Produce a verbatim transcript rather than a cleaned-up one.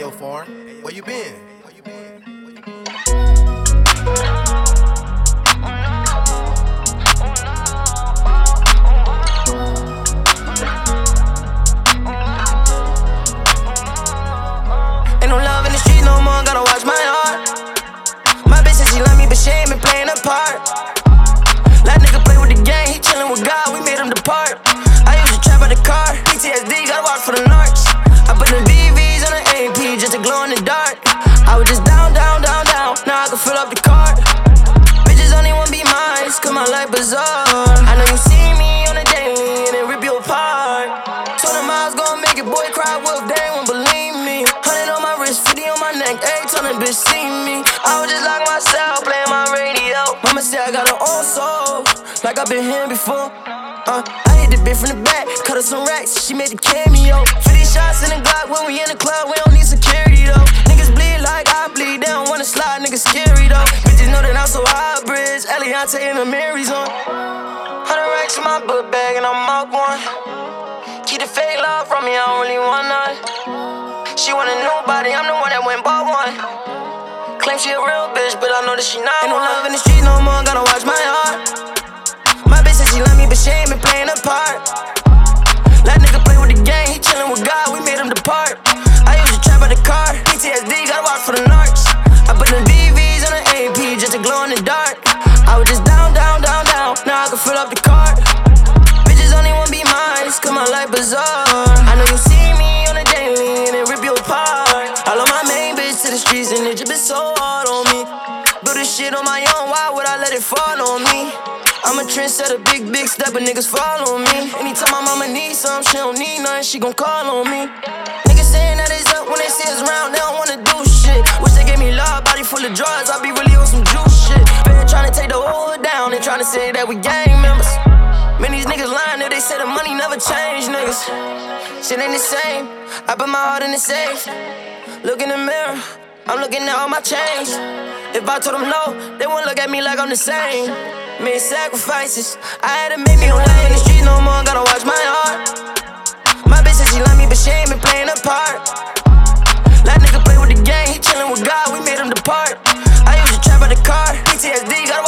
Ayo, foreign, where you been? Where you been? Ain't no love in the street no more, gotta watch my heart. My bitch said she love me, but she ain't been playing her part. That nigga play with the game, he chillin' with God, we made him depart. I used to trap out the car, P T S D, gotta watch for the narcs. I put the B Vs on the A P just to glow in the dark. I was just down, down, down, down, now I can fill up the cart. Bitches only wanna be mine, cause my life bizarre. I know you see me on the daily and it rip you apart. Told them I was gonna make it, boy, cry wolf, they won't believe me. Hundred on my wrist, fifty on my neck, every time that bitch see me. I was just like myself, playing my radio. Mama said I got her own soul, like I've been here before. Uh, I hit the bitch from the back, cut her some racks, she made the cameo. fifty shots in the Glock, when we in the club, we don't need security though. Niggas bleed like I bleed, they don't wanna slide, niggas scary though. Bitches know that I'm so high bridge, Eliante and the Mary's on. Hundred racks in my book bag and I'm up one. Keep the fake love from me, I don't really want none. She want a new body, I'm the one that went bought one. Claim she a real bitch, but I know that she not. Ain't no love in the street no more, gotta watch my heart. My bitch said she love me, but she ain't been playing her part. That nigga play with the game, he chillin' with God, we made him depart. I used to trap out the car, P T S D, gotta watch for the narcs. I put the B Vs on the A P just to glow in the dark. I was just down, down, down, down, now I can fill up the cart. Bitches only wanna be mine, cause my life bizarre. I know you see me on the daily and it rip you apart. I love my main bitch to the streets and it just been so hard on me. Build this shit on my own, why would I let it fall on me? I'm a trendsetter, big, big step, but niggas follow me. Anytime my mama needs something, she don't need nothing, she gon' call on me. Niggas saying that it's up when they see us around, they don't wanna do shit. Wish they gave me love, body full of drugs, I be really on some juice shit. Been tryna take the hood down, they tryna say that we gang members. Man, these niggas lying if they say the money never change, niggas. Shit ain't the same, I put my heart in the safe. Look in the mirror, I'm looking at all my chains. If I told them no, they won't look at me like I'm the same. Made sacrifices, I had to make me no love in the street no more, gotta watch my heart. My bitch said she love me, but she ain't been playing her part. That nigga play with the game, he chillin' with God, we made him depart. I used to trap out the car, P T S D, gotta